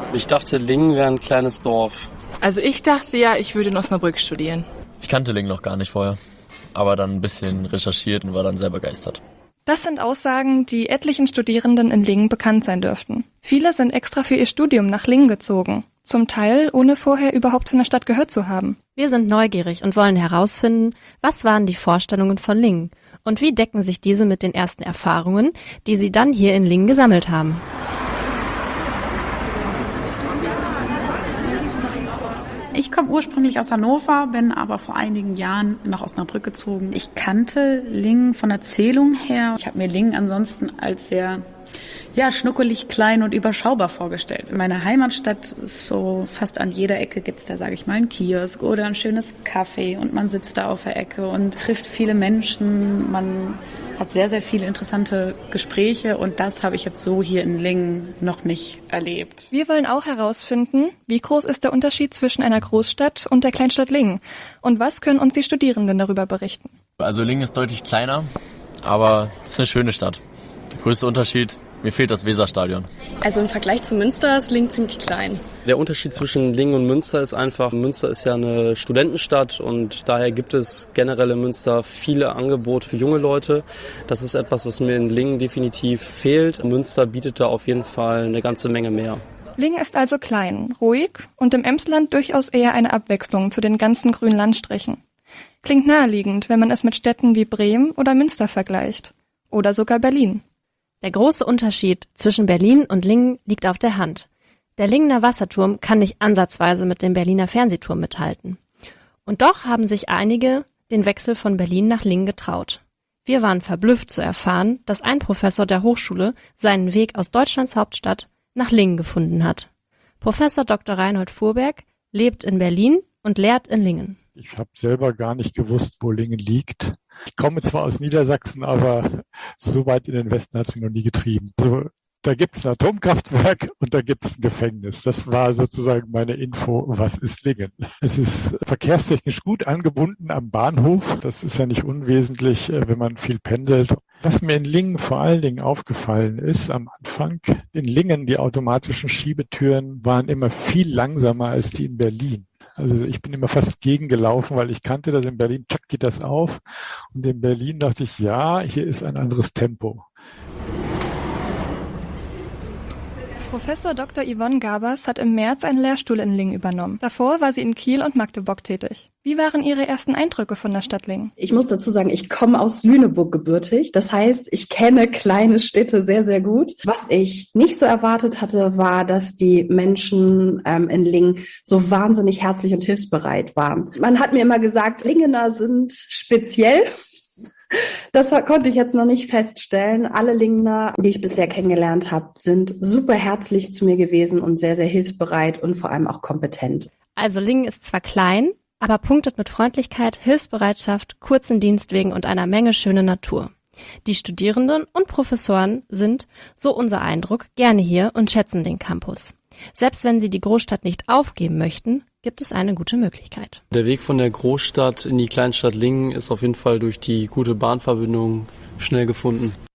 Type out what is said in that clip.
Ich dachte, Lingen wäre ein kleines Dorf. Also ich dachte ja, ich würde in Osnabrück studieren. Ich kannte Lingen noch gar nicht vorher, aber dann ein bisschen recherchiert und war dann sehr begeistert. Das sind Aussagen, die etlichen Studierenden in Lingen bekannt sein dürften. Viele sind extra für ihr Studium nach Lingen gezogen, zum Teil ohne vorher überhaupt von der Stadt gehört zu haben. Wir sind neugierig und wollen herausfinden, was waren die Vorstellungen von Lingen und wie decken sich diese mit den ersten Erfahrungen, die sie dann hier in Lingen gesammelt haben. Ich komme ursprünglich aus Hannover, bin aber vor einigen Jahren nach Osnabrück gezogen. Ich kannte Lingen von Erzählung her. Ich habe mir Lingen ansonsten als sehr schnuckelig, klein und überschaubar vorgestellt. In meiner Heimatstadt ist so fast an jeder Ecke gibt's da, sage ich mal, einen Kiosk oder ein schönes Café und man sitzt da auf der Ecke und trifft viele Menschen. Man hat sehr, sehr viele interessante Gespräche und das habe ich jetzt so hier in Lingen noch nicht erlebt. Wir wollen auch herausfinden, wie groß ist der Unterschied zwischen einer Großstadt und der Kleinstadt Lingen und was können uns die Studierenden darüber berichten. Also Lingen ist deutlich kleiner, aber es ist eine schöne Stadt. Der größte Unterschied: mir fehlt das Weserstadion. Also im Vergleich zu Münster ist Lingen ziemlich klein. Der Unterschied zwischen Lingen und Münster ist einfach, Münster ist ja eine Studentenstadt und daher gibt es generell in Münster viele Angebote für junge Leute. Das ist etwas, was mir in Lingen definitiv fehlt. Münster bietet da auf jeden Fall eine ganze Menge mehr. Lingen ist also klein, ruhig und im Emsland durchaus eher eine Abwechslung zu den ganzen grünen Landstrichen. Klingt naheliegend, wenn man es mit Städten wie Bremen oder Münster vergleicht. Oder sogar Berlin. Der große Unterschied zwischen Berlin und Lingen liegt auf der Hand. Der Lingener Wasserturm kann nicht ansatzweise mit dem Berliner Fernsehturm mithalten. Und doch haben sich einige den Wechsel von Berlin nach Lingen getraut. Wir waren verblüfft zu erfahren, dass ein Professor der Hochschule seinen Weg aus Deutschlands Hauptstadt nach Lingen gefunden hat. Professor Dr. Reinhold Fuhrberg lebt in Berlin und lehrt in Lingen. Ich habe selber gar nicht gewusst, wo Lingen liegt. Ich komme zwar aus Niedersachsen, aber so weit in den Westen hat es mich noch nie getrieben. Also, da gibt es ein Atomkraftwerk und da gibt es ein Gefängnis. Das war sozusagen meine Info, was ist Lingen. Es ist verkehrstechnisch gut angebunden am Bahnhof. Das ist ja nicht unwesentlich, wenn man viel pendelt. Was mir in Lingen vor allen Dingen aufgefallen ist am Anfang, in Lingen die automatischen Schiebetüren waren immer viel langsamer als die in Berlin. Also ich bin immer fast gegengelaufen, weil ich kannte das in Berlin, tschack geht das auf. Und in Berlin dachte ich, ja, hier ist ein anderes Tempo. Professor Dr. Yvonne Gabers hat im März einen Lehrstuhl in Lingen übernommen. Davor war sie in Kiel und Magdeburg tätig. Wie waren Ihre ersten Eindrücke von der Stadt Lingen? Ich muss dazu sagen, ich komme aus Lüneburg gebürtig. Das heißt, ich kenne kleine Städte sehr, sehr gut. Was ich nicht so erwartet hatte, war, dass die Menschen in Lingen so wahnsinnig herzlich und hilfsbereit waren. Man hat mir immer gesagt, Lingener sind speziell. Das konnte ich jetzt noch nicht feststellen. Alle Lingener, die ich bisher kennengelernt habe, sind super herzlich zu mir gewesen und sehr, sehr hilfsbereit und vor allem auch kompetent. Also Lingen ist zwar klein, aber punktet mit Freundlichkeit, Hilfsbereitschaft, kurzen Dienstwegen und einer Menge schöner Natur. Die Studierenden und Professoren sind, so unser Eindruck, gerne hier und schätzen den Campus. Selbst wenn sie die Großstadt nicht aufgeben möchten, gibt es eine gute Möglichkeit. Der Weg von der Großstadt in die Kleinstadt Lingen ist auf jeden Fall durch die gute Bahnverbindung schnell gefunden.